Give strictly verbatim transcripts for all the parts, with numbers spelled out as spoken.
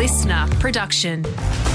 listener production.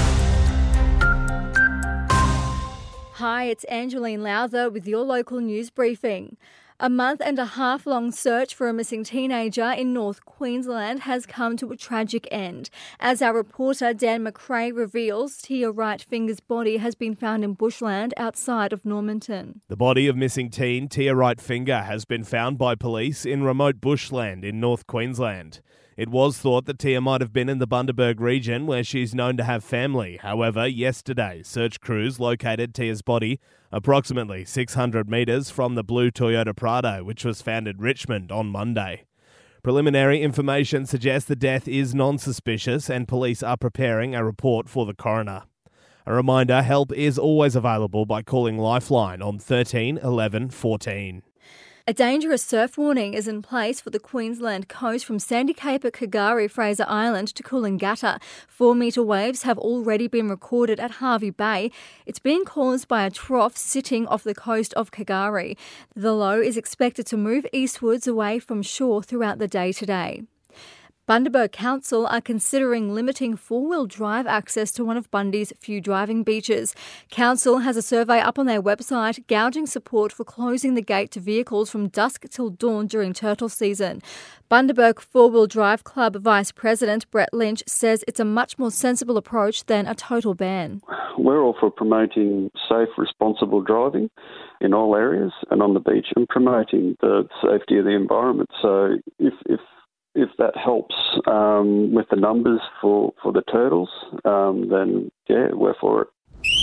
Hi, it's Angeline Lowther with your local news briefing. A month and a half long search for a missing teenager in North Queensland has come to a tragic end. As our reporter Dan McRae reveals, Tia Wright-Finger's body has been found in bushland outside of Normanton. The body of missing teen Tia Wright-Finger has been found by police in remote bushland in North Queensland. It was thought that Tia might have been in the Bundaberg region where she's known to have family. However, yesterday, search crews located Tia's body approximately six hundred metres from the blue Toyota Prado, which was found in Richmond on Monday. Preliminary information suggests the death is non-suspicious and police are preparing a report for the coroner. A reminder, help is always available by calling Lifeline on thirteen eleven fourteen. A dangerous surf warning is in place for the Queensland coast from Sandy Cape at K'gari, Fraser Island to Coolangatta. Four metre waves have already been recorded at Hervey Bay. It's being caused by a trough sitting off the coast of K'gari. The low is expected to move eastwards away from shore throughout the day today. Bundaberg Council are considering limiting four-wheel drive access to one of Bundy's few driving beaches. Council has a survey up on their website gouging support for closing the gate to vehicles from dusk till dawn during turtle season. Bundaberg Four-Wheel Drive Club Vice President Brett Lynch says it's a much more sensible approach than a total ban. We're all for promoting safe, responsible driving in all areas and on the beach and promoting the safety of the environment. So if, if If that helps um, with the numbers for, for the turtles, um, then yeah, we're for it.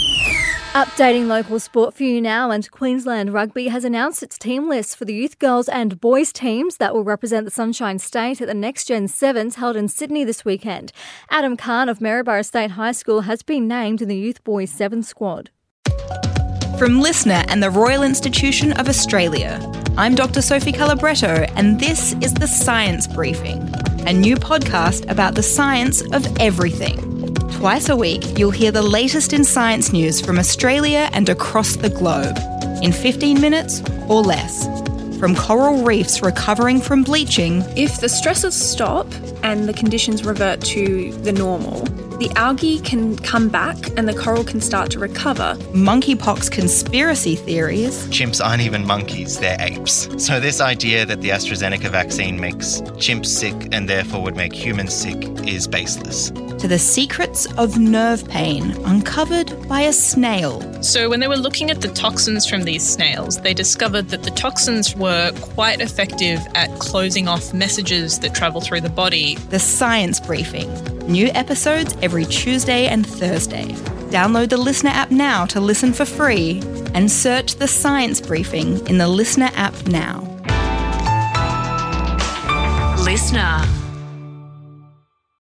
Updating local sport for you now, and Queensland Rugby has announced its team list for the youth girls and boys teams that will represent the Sunshine State at the Next Gen Sevens held in Sydney this weekend. Adam Khan of Maryborough State High School has been named in the Youth Boys Sevens squad. From Listener and the Royal Institution of Australia, I'm Doctor Sophie Calabretto, and this is The Science Briefing, a new podcast about the science of everything. Twice a week, you'll hear the latest in science news from Australia and across the globe, in fifteen minutes or less. From coral reefs recovering from bleaching. If the stresses stop and the conditions revert to the normal, the algae can come back and the coral can start to recover. Monkeypox conspiracy theories. Chimps aren't even monkeys, they're apes. So this idea that the AstraZeneca vaccine makes chimps sick and therefore would make humans sick is baseless. To the secrets of nerve pain uncovered by a snail. So when they were looking at the toxins from these snails, they discovered that the toxins were quite effective at closing off messages that travel through the body. The Science Briefing. New episodes every Tuesday and Thursday. Download the Listener app now to listen for free and search The Science Briefing in the Listener app now. Listener.